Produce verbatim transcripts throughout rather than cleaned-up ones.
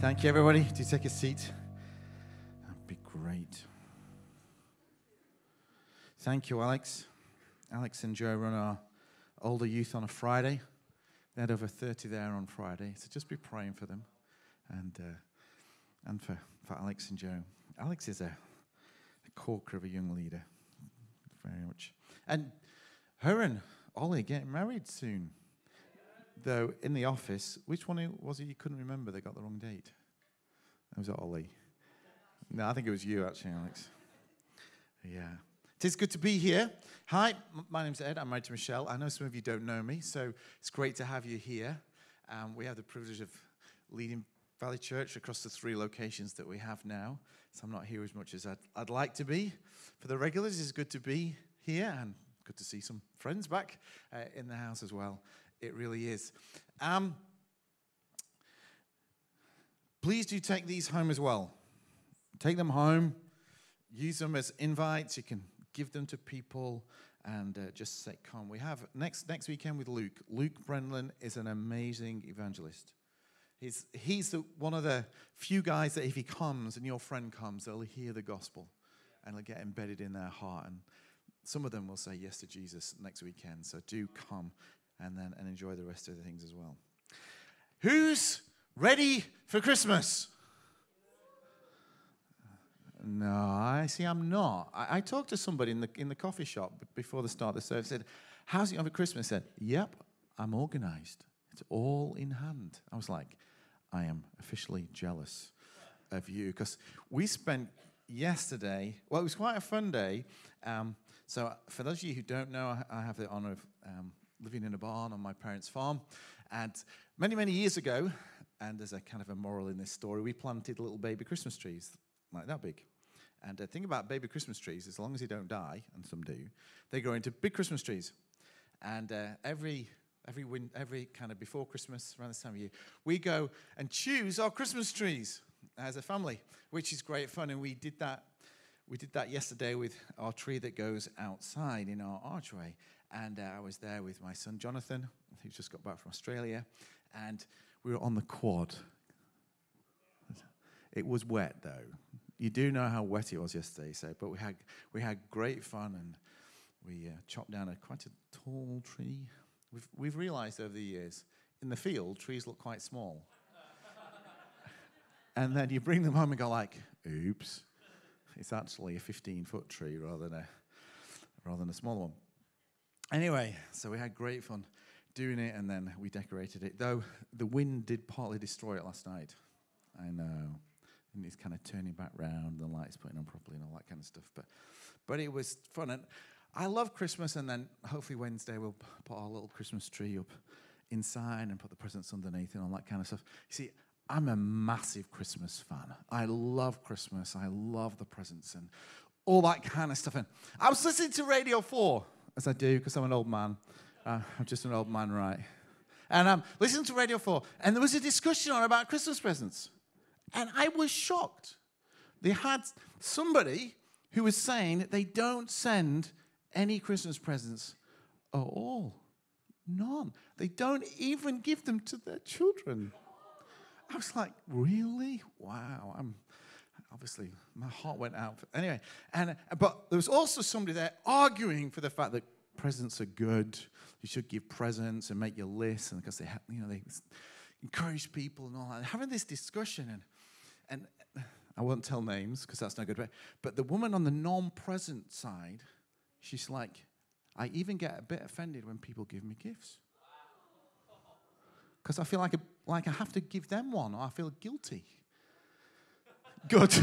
Thank you, everybody. Do take a seat. That'd be great. Thank you, Alex. Alex and Joe run our older youth on a Friday. They had over thirty there on Friday, so just be praying for them and uh, and for, for Alex and Joe. Alex is a, a corker of a young leader, very much. And her and Ollie getting married soon. Though in the office, which one was it you couldn't remember? They got the wrong date. That was Ollie. No, I think it was you actually, Alex. Yeah. It is good to be here. Hi, my name's Ed. I'm married to Michelle. I know some of you don't know me, so it's great to have you here. Um, we have the privilege of leading Valley Church across the three locations that we have now. So I'm not here as much as I'd, I'd like to be. For the regulars, it's good to be here and good to see some friends back uh, in the house as well. It really is. Um, please do take these home as well. Take them home. Use them as invites. You can give them to people and uh, just say, come. We have next next weekend with Luke. Luke Brennan is an amazing evangelist. He's, he's the, one of the few guys that if he comes and your friend comes, they'll hear the gospel and it'll get embedded in their heart. And some of them will say yes to Jesus next weekend. So do come. And then and enjoy the rest of the things as well. Who's ready for Christmas? No, I see. I'm not. I, I talked to somebody in the in the coffee shop before the start of the service. Said, "How's it over Christmas?" I said, "Yep, I'm organised. It's all in hand." I was like, "I am officially jealous of you because we spent yesterday. Well, it was quite a fun day. Um, so, for those of you who don't know, I, I have the honour of um, living in a barn on my parents' farm. And many, many years ago, and there's a kind of a moral in this story, we planted little baby Christmas trees, like that big. And the thing about baby Christmas trees, as long as they don't die, and some do, they grow into big Christmas trees. And uh, every every win- every kind of before Christmas, around this time of year, we go and choose our Christmas trees as a family, which is great fun. And we did that. We did that yesterday with our tree that goes outside in our archway. And uh, I was there with my son, Jonathan, who's just got back from Australia. And we were on the quad. It was wet, though. You do know how wet it was yesterday. So, But we had we had great fun. And we uh, chopped down a quite a tall tree. We've, we've realized over the years, in the field, trees look quite small. And then you bring them home and go like, oops. It's actually a fifteen-foot tree rather than a rather than a smaller one. Anyway, so we had great fun doing it, and then we decorated it. Though the wind did partly destroy it last night. I know. And it's kind of turning back round, the lights putting on properly and all that kind of stuff. But but it was fun. And I love Christmas, and then hopefully Wednesday we'll put our little Christmas tree up inside and put the presents underneath and all that kind of stuff. You see, I'm a massive Christmas fan. I love Christmas. I love the presents and all that kind of stuff. And I was listening to Radio four, as I do, because I'm an old man. Uh, I'm just an old man, right? And I'm um, listening to Radio four, and there was a discussion on about Christmas presents. And I was shocked. They had somebody who was saying that they don't send any Christmas presents at all. None. They don't even give them to their children. I was like, really? Wow. I'm obviously, my heart went out. For, anyway, and but there was also somebody there arguing for the fact that presents are good. You should give presents and make your list, and because they, have, you know, they encourage people and all that. And having this discussion, and and I won't tell names because that's no good. But the woman on the non-present side, she's like, I even get a bit offended when people give me gifts. Because I feel like, a, like I have to give them one, or I feel guilty. Good.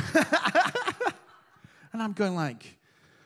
And I'm going like,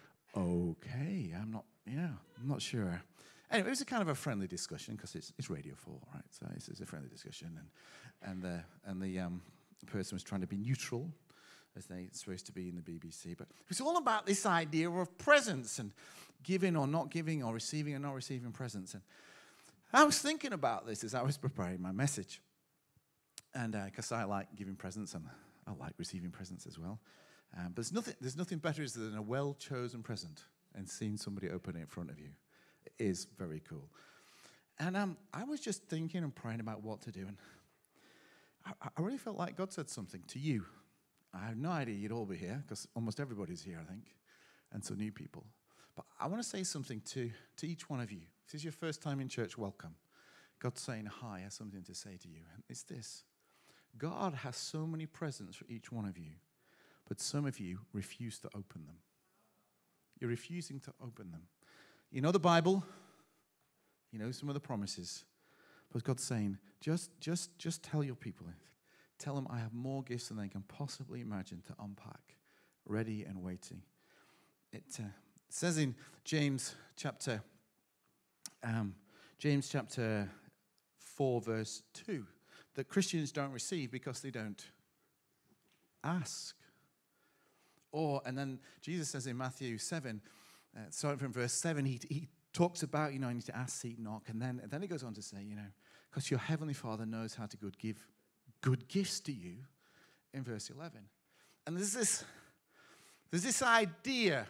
okay, I'm not, yeah, I'm not sure. Anyway, it was a kind of a friendly discussion, because it's, it's Radio four, right? So it's, it's a friendly discussion. And and the, and the um, person was trying to be neutral, as they're supposed to be in the B B C. But it was all about this idea of presents and giving or not giving, or receiving or not receiving presents. And I was thinking about this as I was preparing my message. And because uh, I like giving presents, and I like receiving presents as well. Um, but there's nothing, there's nothing better than a well-chosen present and seeing somebody open it in front of you. It is very cool. And um, I was just thinking and praying about what to do. And I, I really felt like God said something to you. I have no idea you'd all be here, because almost everybody's here, I think, and some new people. But I want to say something to, to each one of you. If this is your first time in church, welcome. God's saying hi, has something to say to you. And it's this. God has so many presents for each one of you, but some of you refuse to open them. You're refusing to open them. You know the Bible. You know some of the promises. But God's saying, just, just, just tell your people. Tell them I have more gifts than they can possibly imagine to unpack, ready and waiting. It uh, says in James chapter, um, James chapter four, verse two, that Christians don't receive because they don't ask. Or, and then Jesus says in Matthew seven, uh, starting from verse seven, he, he talks about, you know, I need to ask, seek, knock. And then, and then he goes on to say, you know, because your heavenly Father knows how to good give good gifts to you, in verse eleven. And there's this, there's this idea,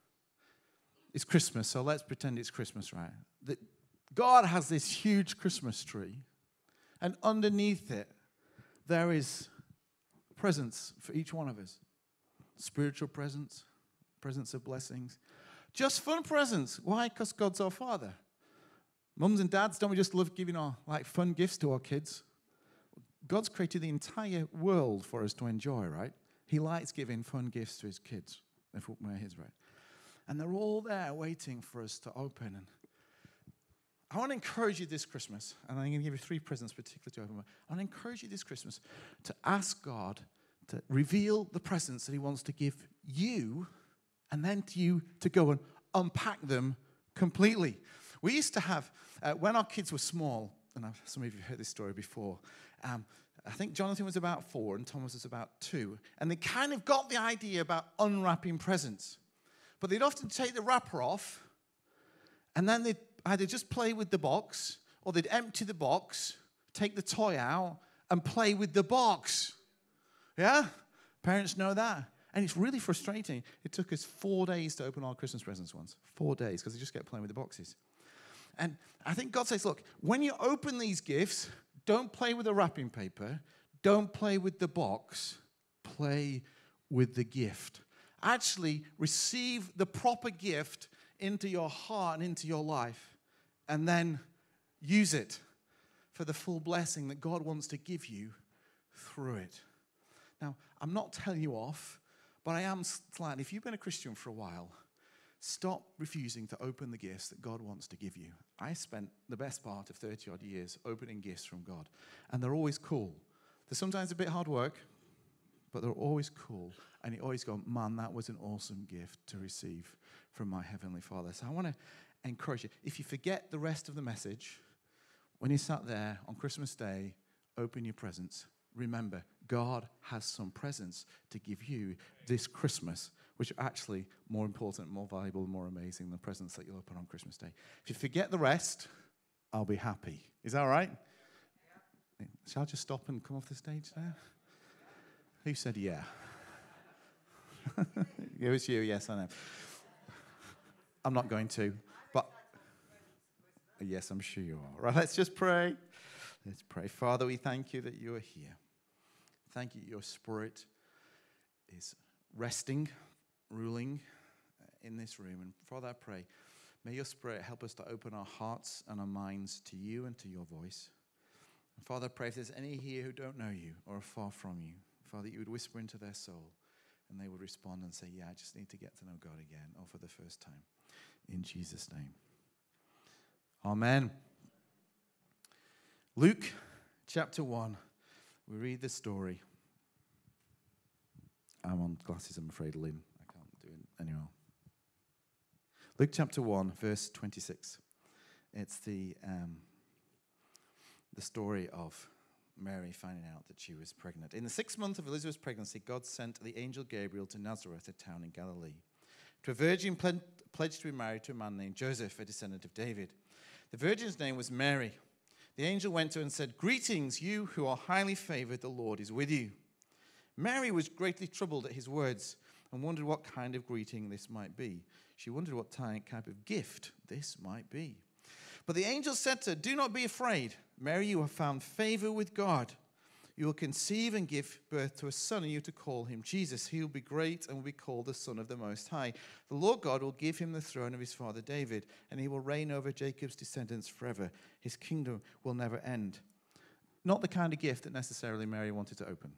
it's Christmas, so let's pretend it's Christmas, right? That God has this huge Christmas tree, and underneath it, there is presents for each one of us. Spiritual presents, presents of blessings. Just fun presents. Why? Because God's our Father. Mums and dads, don't we just love giving our like fun gifts to our kids? God's created the entire world for us to enjoy, right? He likes giving fun gifts to his kids, if we're his, right? And they're all there waiting for us to open. And I want to encourage you this Christmas, and I'm going to give you three presents particularly to open. I want to encourage you this Christmas to ask God to reveal the presents that he wants to give you, and then to you to go and unpack them completely. We used to have, uh, when our kids were small, and I've, some of you have heard this story before, um, I think Jonathan was about four and Thomas was about two, and they kind of got the idea about unwrapping presents. But they'd often take the wrapper off, and then they'd either just play with the box, or they'd empty the box, take the toy out, and play with the box. Yeah? Parents know that. And it's really frustrating. It took us four days to open our Christmas presents once. Four days, because they just kept playing with the boxes. And I think God says, look, when you open these gifts, don't play with the wrapping paper. Don't play with the box. Play with the gift. Actually, receive the proper gift into your heart and into your life, and then use it for the full blessing that God wants to give you through it. Now, I'm not telling you off, but I am slightly, if you've been a Christian for a while, stop refusing to open the gifts that God wants to give you. I spent the best part of thirty odd years opening gifts from God, and they're always cool. They're sometimes a bit hard work, but they're always cool. And you always go, man, that was an awesome gift to receive from my Heavenly Father. So I want to encourage you. If you forget the rest of the message, when you sat there on Christmas Day, open your presents. Remember, God has some presents to give you this Christmas, which are actually more important, more valuable, more amazing than the presents that you'll open on Christmas Day. If you forget the rest, I'll be happy. Is that all right? Yeah. Shall I just stop and come off the stage there? Who said yeah? It was you, yes, I know. I'm not going to, but yes, I'm sure you are. Right, let's just pray. Let's pray. Father, we thank you that you are here. Thank you your Spirit is resting, ruling in this room. And Father, I pray, may your Spirit help us to open our hearts and our minds to you and to your voice. And Father, I pray if there's any here who don't know you or are far from you, Father, you would whisper into their soul and they would respond and say, yeah, I just need to get to know God again, or for the first time. In Jesus' name. Amen. Luke chapter one. We read the story. I'm on glasses, I'm afraid, Lynn. I can't do it anymore. Luke chapter one, verse twenty-six. It's the um, the story of Mary finding out that she was pregnant. In the sixth month of Elizabeth's pregnancy, God sent the angel Gabriel to Nazareth, a town in Galilee, to a virgin ple- pledged to be married to a man named Joseph, a descendant of David. The virgin's name was Mary. The angel went to her and said, "Greetings, you who are highly favored, the Lord is with you." Mary was greatly troubled at his words and wondered what kind of greeting this might be. She wondered what type of gift this might be. But the angel said to her, "Do not be afraid, Mary, you have found favor with God. You will conceive and give birth to a son, and you are to call him Jesus. He will be great and will be called the Son of the Most High. The Lord God will give him the throne of his father David, and he will reign over Jacob's descendants forever. His kingdom will never end. Not the kind of gift that necessarily Mary wanted to open.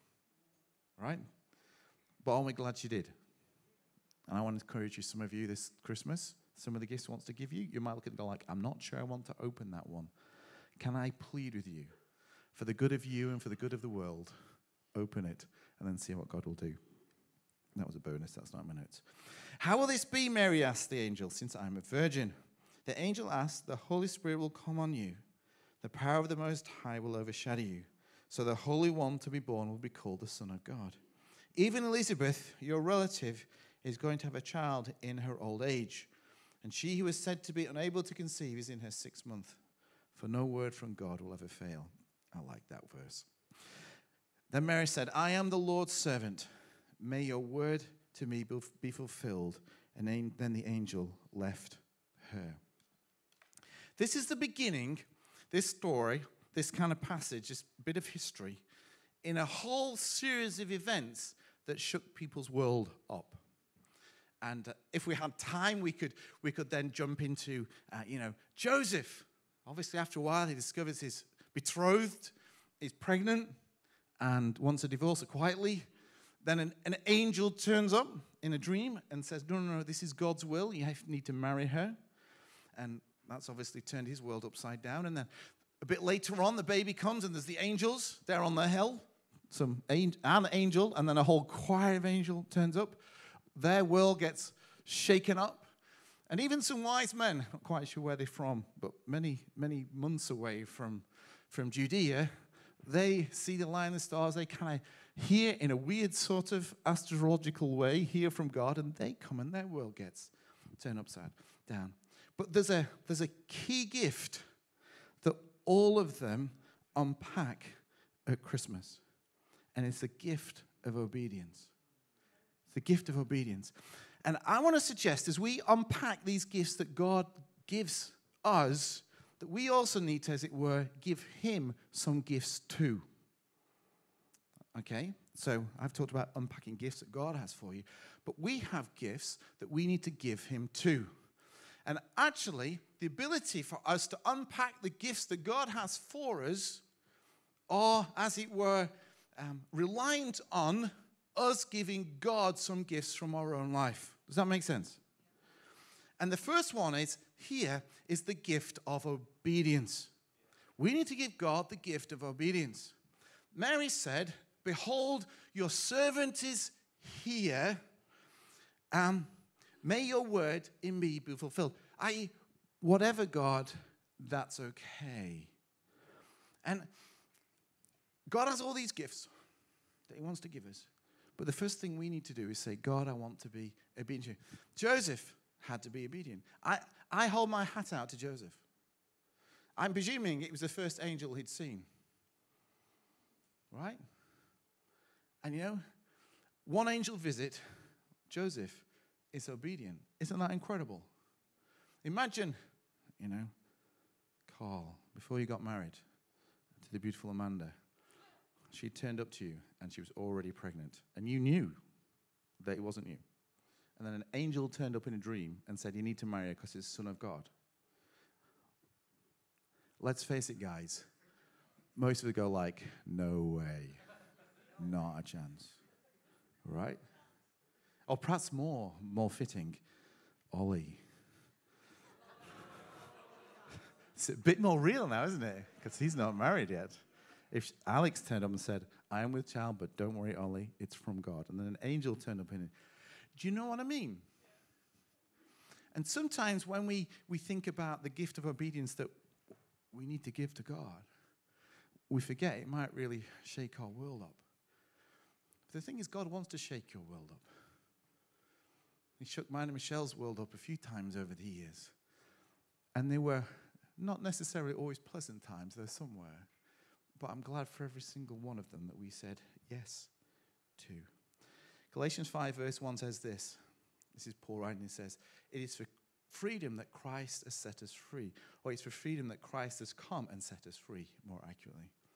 Right? But aren't we glad she did? And I want to encourage you, some of you this Christmas, some of the gifts he wants to give you, you might look at it and go like, I'm not sure I want to open that one. Can I plead with you, for the good of you and for the good of the world, open it and then see what God will do. That was a bonus, that's not in my notes. How will this be, Mary asked the angel, since I'm a virgin? The angel asked, the Holy Spirit will come on you. The power of the Most High will overshadow you. So the Holy One to be born will be called the Son of God. Even Elizabeth, your relative, is going to have a child in her old age. And she who was said to be unable to conceive is in her sixth month. For no word from God will ever fail. I like that verse. Then Mary said, I am the Lord's servant. May your word to me be fulfilled. And then the angel left her. This is the beginning, this story, this kind of passage, this bit of history, in a whole series of events that shook people's world up. And uh, if we had time, we could we could then jump into, uh, you know, Joseph. Obviously, after a while, he discovers his betrothed is pregnant and wants to divorce her quietly. Then an, an angel turns up in a dream and says, no, no, no, this is God's will. You have, need to marry her. And that's obviously turned his world upside down. And then a bit later on, the baby comes and there's the angels. They're on the hill. Some an angel and then a whole choir of angels turns up. Their world gets shaken up. And even some wise men, not quite sure where they're from, but many, many months away from, from Judea, they see the light and the stars. They kind of hear in a weird sort of astrological way, hear from God, and they come and their world gets turned upside down. But there's a, there's a key gift that all of them unpack at Christmas. And it's the gift of obedience. It's the gift of obedience. And I want to suggest, as we unpack these gifts that God gives us, that we also need to, as it were, give him some gifts too. Okay? So I've talked about unpacking gifts that God has for you. But we have gifts that we need to give him too. And actually, the ability for us to unpack the gifts that God has for us are, as it were, um, reliant on us giving God some gifts from our own life. Does that make sense? And the first one is, here is the gift of obedience. We need to give God the gift of obedience. Mary said, behold, your servant is here. Um, may your word in me be fulfilled. that is, whatever, God, that's okay. And God has all these gifts that he wants to give us. But the first thing we need to do is say, God, I want to be obedient. Joseph had to be obedient. I, I hold my hat out to Joseph. I'm presuming it was the first angel he'd seen. Right? And you know, one angel visit, Joseph is obedient. Isn't that incredible? Imagine, you know, Carl, before you got married to the beautiful Amanda, she turned up to you and she was already pregnant. And you knew that it wasn't you. And then an angel turned up in a dream and said, you need to marry her because he's the Son of God. Let's face it, guys. Most of it go like, no way. Not a chance. Right? Or perhaps more, more fitting, Ollie. It's a bit more real now, isn't it? Because he's not married yet. If Alex turned up and said, I am with child, but don't worry, Ollie, it's from God. And then an angel turned up in it. Do you know what I mean? And sometimes when we, we think about the gift of obedience that we need to give to God, we forget it might really shake our world up. The thing is, God wants to shake your world up. He shook mine and Michelle's world up a few times over the years. And they were not necessarily always pleasant times, though some were. But I'm glad for every single one of them that we said yes to. Galatians five verse one says this. This is Paul writing. He says, it is for freedom that Christ has set us free. Or it's for freedom that Christ has come and set us free, more accurately.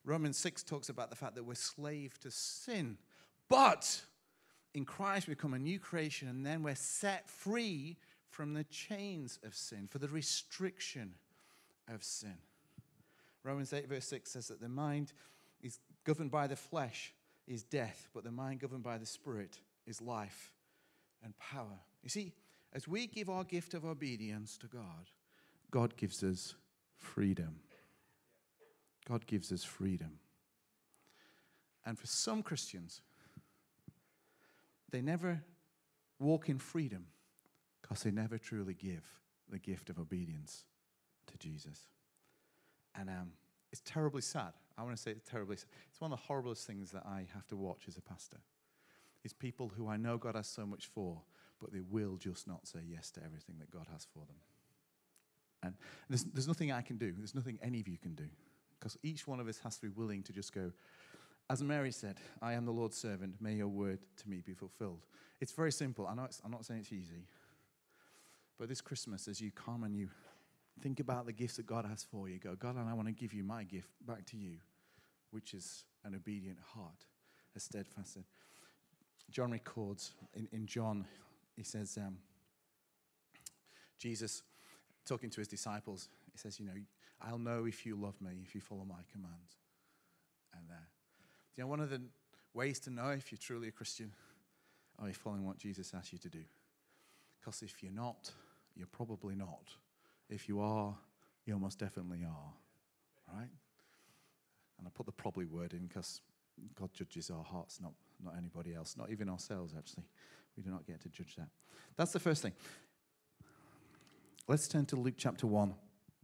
Romans six talks about the fact that we're slave to sin. But in Christ, we become a new creation, and then we're set free from the chains of sin, for the restriction of sin. Romans eight verse six says that the mind is governed by the flesh is death, but the mind governed by the Spirit is life and power. You see, as we give our gift of obedience to God, God gives us freedom. God gives us freedom. And for some Christians, they never walk in freedom because they never truly give the gift of obedience to Jesus. And um, it's terribly sad. I want to say it's terribly sad. It's one of the horriblest things that I have to watch as a pastor. It's people who I know God has so much for, but they will just not say yes to everything that God has for them. And there's, there's nothing I can do. There's nothing any of you can do. Because each one of us has to be willing to just go, as Mary said, I am the Lord's servant. May your word to me be fulfilled. It's very simple. I know it's, I'm not saying it's easy. But this Christmas, as you come and you think about the gifts that God has for you, go, God, and I want to give you my gift back to you, which is an obedient heart, a steadfast. John records in, in John, he says, um, Jesus, talking to his disciples, he says, you know, I'll know if you love me, if you follow my commands. And uh, you know, one of the ways to know if you're truly a Christian, are you following what Jesus asked you to do? Because if you're not, you're probably not. If you are, you almost definitely are, right? And I put the probably word in because God judges our hearts, not, not anybody else, not even ourselves, actually. We do not get to judge that. That's the first thing. Let's turn to Luke chapter one.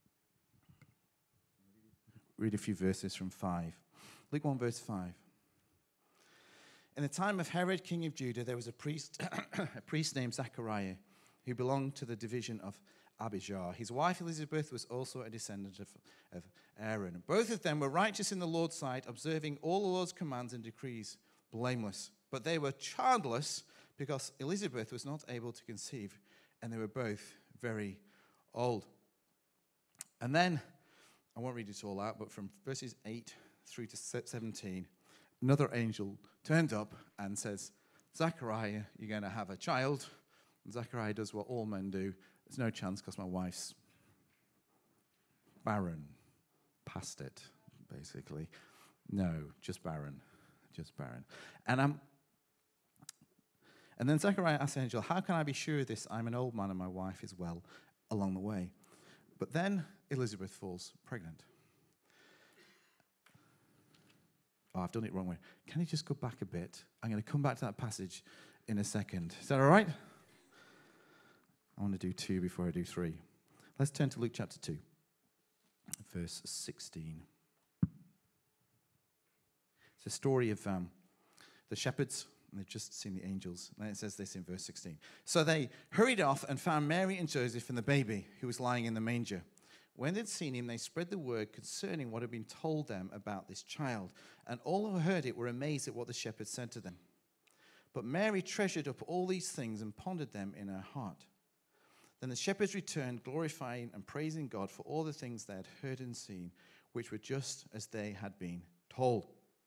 Read a few verses from five. Luke one, verse five. In the time of Herod, king of Judah, there was a priest, a priest named Zachariah, who belonged to the division of Abijah. His wife Elizabeth was also a descendant of, of Aaron. Both of them were righteous in the Lord's sight, observing all the Lord's commands and decrees, blameless. But they were childless because Elizabeth was not able to conceive, and they were both very old. And then, I won't read it all out, but from verses eight through to seventeen, another angel turned up and says, Zachariah, you're going to have a child. And Zachariah does what all men do. There's no chance because my wife's barren. Past it, basically. No, just barren. Just barren. And um, and then Zechariah asked the angel, how can I be sure of this? I'm an old man and my wife is well along the way. But then Elizabeth falls pregnant. Oh, I've done it wrong way. Can you just go back a bit? I'm going to come back to that passage in a second. Is that all right? I want to do two before I do three. Let's turn to Luke chapter two, verse sixteen. It's a story of um, the shepherds, and they've just seen the angels. And then it says this in verse sixteen. So they hurried off and found Mary and Joseph and the baby who was lying in the manger. When they'd seen him, they spread the word concerning what had been told them about this child. And all who heard it were amazed at what the shepherds said to them. But Mary treasured up all these things and pondered them in her heart. Then the shepherds returned, glorifying and praising God for all the things they had heard and seen, which were just as they had been told.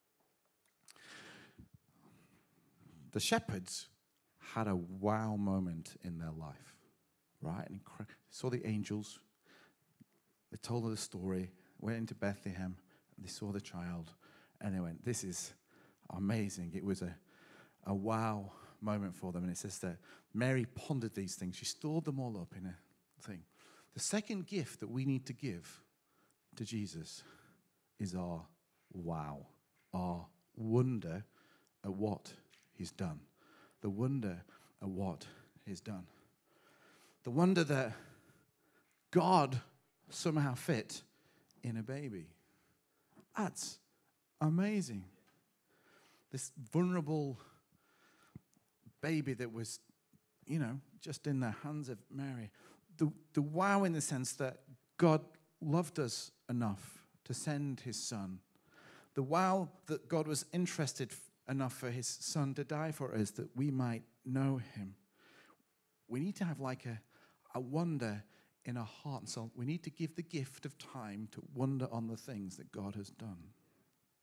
The shepherds had a wow moment in their life, right? And incre- saw the angels. They told her the story, went into Bethlehem, and they saw the child, and they went, this is amazing. It was a, a wow moment for them. And it says that Mary pondered these things. She stored them all up in a thing. The second gift that we need to give to Jesus is our wow, our wonder at what he's done. The wonder at what he's done. The wonder that God somehow fit in a baby. That's amazing. This vulnerable baby that was, you know, just in the hands of Mary. The, the wow in the sense that God loved us enough to send his son. The wow that God was interested enough for his son to die for us that we might know him. We need to have like a, a wonder in our heart and soul. We need to give the gift of time to wonder on the things that God has done.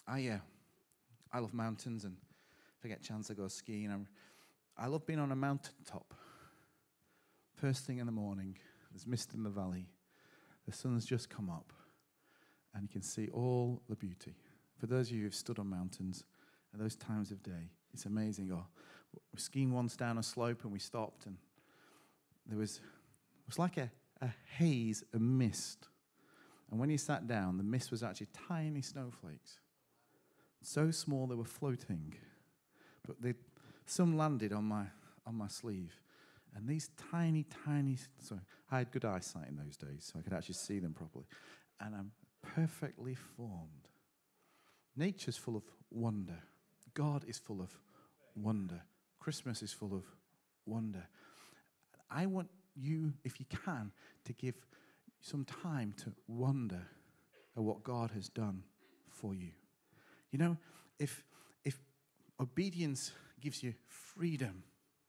I uh, I love mountains, and if I get a chance to go skiing, I'm, I love being on a mountaintop. First thing in the morning, there's mist in the valley, the sun's just come up, and you can see all the beauty. For those of you who've stood on mountains at those times of day, it's amazing. Oh, we're skiing once down a slope, and we stopped, and there was it was like a, a haze, a mist. And when you sat down, the mist was actually tiny snowflakes. So small they were floating. But they, some landed on my on my sleeve. And these tiny, tiny, sorry, I had good eyesight in those days, so I could actually see them properly. And I'm perfectly formed. Nature's full of wonder. God is full of wonder. Christmas is full of wonder. I want you, if you can, to give some time to wonder at what God has done for you. You know, if if obedience gives you freedom,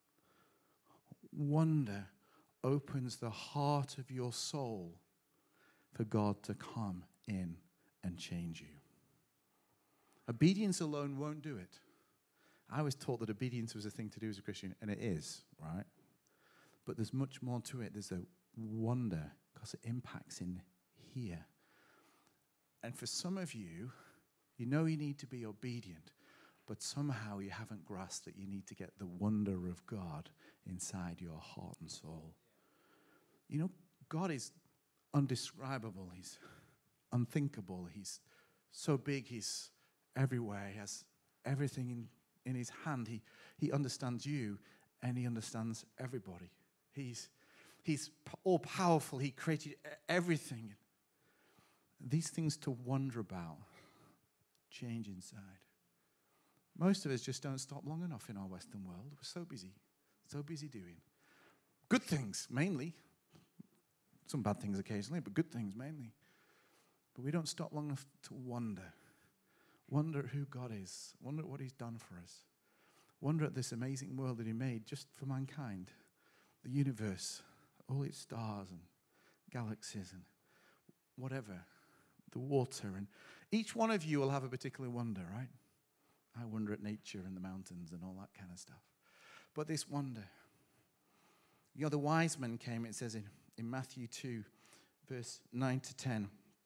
wonder opens the heart of your soul for God to come in and change you. Obedience alone won't do it. I was taught that obedience was a thing to do as a Christian, and it is, right? But there's much more to it. There's a wonder, because it impacts in here. And for some of you, you know you need to be obedient, but somehow you haven't grasped that you need to get the wonder of God inside your heart and soul. You know, God is undescribable. He's unthinkable. He's so big, he's everywhere. He has everything in, in his hand. He, he understands you, and he understands everybody. He's, he's all-powerful. He created everything. These things to wonder about change inside. Most of us just don't stop long enough in our Western world. We're so busy, so busy doing good things, mainly. Some bad things occasionally, but good things mainly. But we don't stop long enough to wonder. Wonder at who God is. Wonder at what he's done for us. Wonder at this amazing world that he made just for mankind. The universe, all its stars and galaxies and whatever. The water. And each one of you will have a particular wonder, right? I wonder at nature and the mountains and all that kind of stuff. But this wonder. You know, the wise men came, it says in, in Matthew two, verse nine to ten.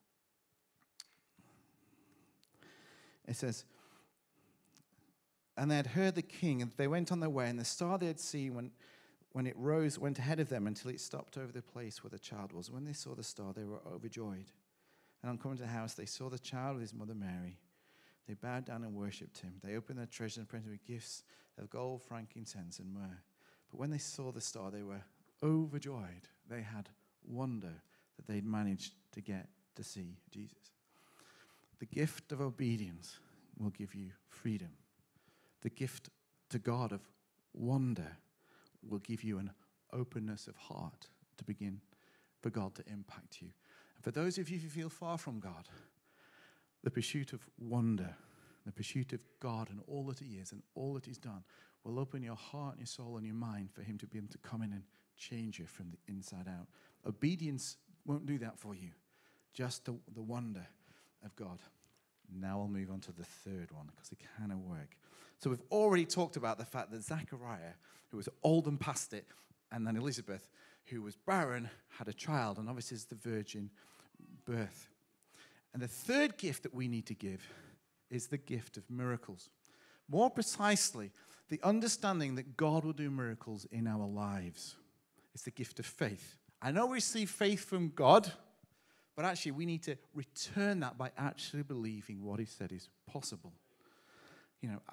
It says, and they had heard the king, and they went on their way, and the star they had seen when, when it rose went ahead of them until it stopped over the place where the child was. When they saw the star, they were overjoyed. And on coming to the house, they saw the child with his mother Mary. They bowed down and worshipped him. They opened their treasures and presented with gifts of gold, frankincense, and myrrh. But when they saw the star, they were overjoyed. They had wonder that they'd managed to get to see Jesus. The gift of obedience will give you freedom. The gift to God of wonder will give you an openness of heart to begin for God to impact you. And for those of you who feel far from God, the pursuit of wonder, the pursuit of God and all that he is and all that he's done will open your heart and your soul and your mind for him to be able to come in and change you from the inside out. Obedience won't do that for you. Just the, the wonder of God. Now I'll move on to the third one because it kind of work. So we've already talked about the fact that Zachariah, who was old and past it, and then Elizabeth, who was barren, had a child, and obviously it's the virgin birth. And the third gift that we need to give is the gift of miracles. More precisely, the understanding that God will do miracles in our lives. It's the gift of faith. I know we receive faith from God, but actually we need to return that by actually believing what he said is possible. You know,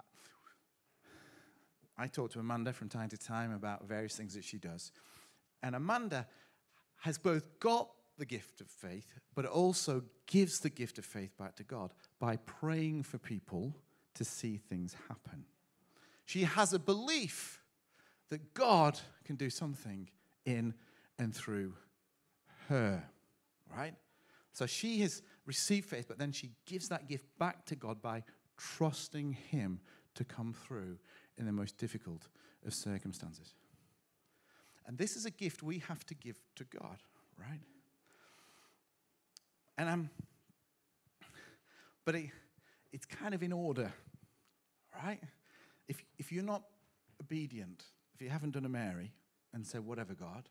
I talk to Amanda from time to time about various things that she does. And Amanda has both got the gift of faith, but it also gives the gift of faith back to God by praying for people to see things happen. She has a belief that God can do something in and through her, right? So she has received faith, but then she gives that gift back to God by trusting him to come through in the most difficult of circumstances. And this is a gift we have to give to God, right? And um, but it, it's kind of in order, right? If, if you're not obedient, if you haven't done a Mary and said, whatever, God,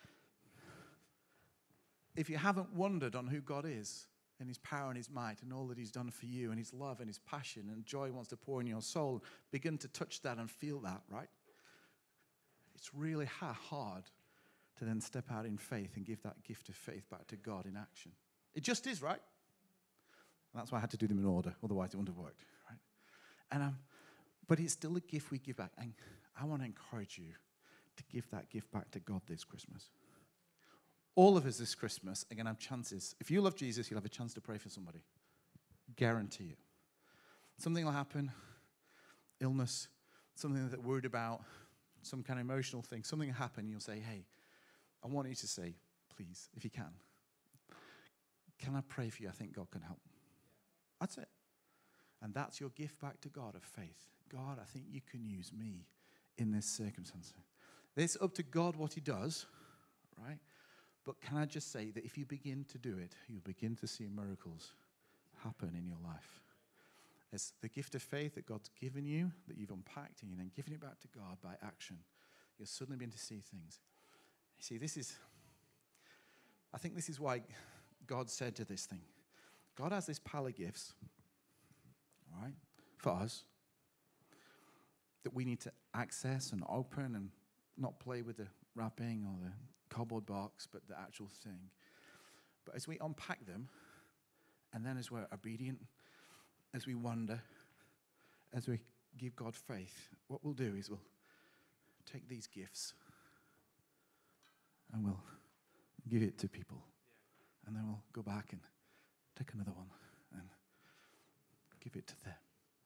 if you haven't wondered on who God is and his power and his might and all that he's done for you and his love and his passion and joy he wants to pour in your soul, begin to touch that and feel that, right? It's really ha- hard to then step out in faith and give that gift of faith back to God in action. It just is, right? And that's why I had to do them in order, otherwise it wouldn't have worked, right? And um, but it's still a gift we give back. And I want to encourage you to give that gift back to God this Christmas. All of us this Christmas are going to have chances. If you love Jesus, you'll have a chance to pray for somebody. Guarantee it. Something will happen, illness, something that we're worried about, some kind of emotional thing, something will happen, you'll say, hey, I want you to say, please, if you can, can I pray for you? I think God can help. That's it. And that's your gift back to God of faith. God, I think you can use me in this circumstance. It's up to God what he does, right? But can I just say that if you begin to do it, you'll begin to see miracles happen in your life. It's the gift of faith that God's given you, that you've unpacked, and you're then giving it back to God by action. You'll suddenly begin to see things. You see, this is, I think this is why God said to this thing, God has this pile of gifts, all right, for us, that we need to access and open and not play with the wrapping or the cardboard box, but the actual thing. But as we unpack them, and then as we're obedient, as we wonder, as we give God faith, what we'll do is we'll take these gifts and we'll give it to people. And then we'll go back and take another one and give it to them.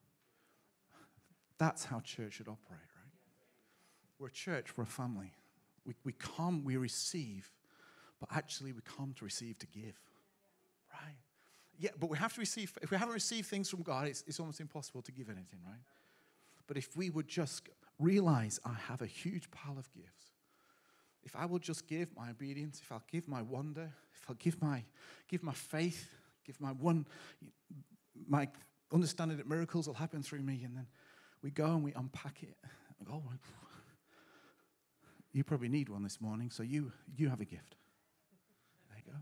That's how church should operate, right? We're a church, we're a family. We, we come, we receive, but actually we come to receive to give, right? Yeah, but we have to receive, if we haven't received things from God, it's, it's almost impossible to give anything, right? But if we would just realize I have a huge pile of gifts, if I will just give my obedience, if I'll give my wonder, if I'll give my give my faith, give my one, my understanding that miracles will happen through me, and then we go and we unpack it. Oh, you probably need one this morning, so you you have a gift. There you go.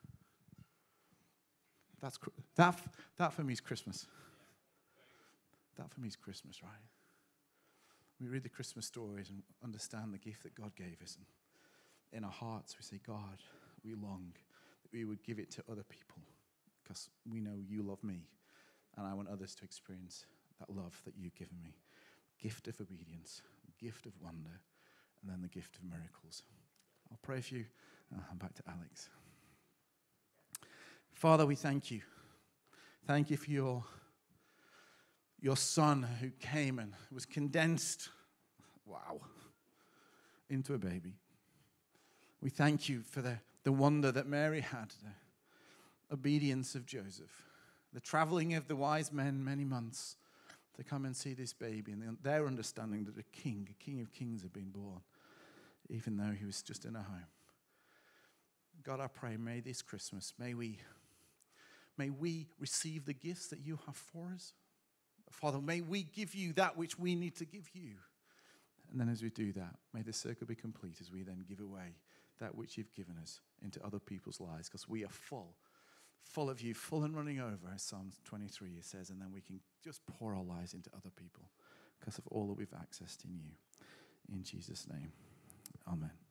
That's that that for me is Christmas. That for me is Christmas, right? We read the Christmas stories and understand the gift that God gave us. And in our hearts, we say, God, we long that we would give it to other people because we know you love me and I want others to experience that love that you've given me. Gift of obedience, gift of wonder, and then the gift of miracles. I'll pray for you and I'll hand back to Alex. Father, we thank you. Thank you for your, your son who came and was condensed, wow, into a baby. We thank you for the, the wonder that Mary had, the obedience of Joseph, the traveling of the wise men many months to come and see this baby, and their understanding that a king, a king of kings had been born, even though he was just in a home. God, I pray, may this Christmas, may we, may we receive the gifts that you have for us. Father, may we give you that which we need to give you. And then as we do that, may the circle be complete as we then give away that which you've given us into other people's lives, because we are full, full of you, full and running over, as Psalm twenty-three says, and then we can just pour our lives into other people because of all that we've accessed in you. In Jesus' name, amen.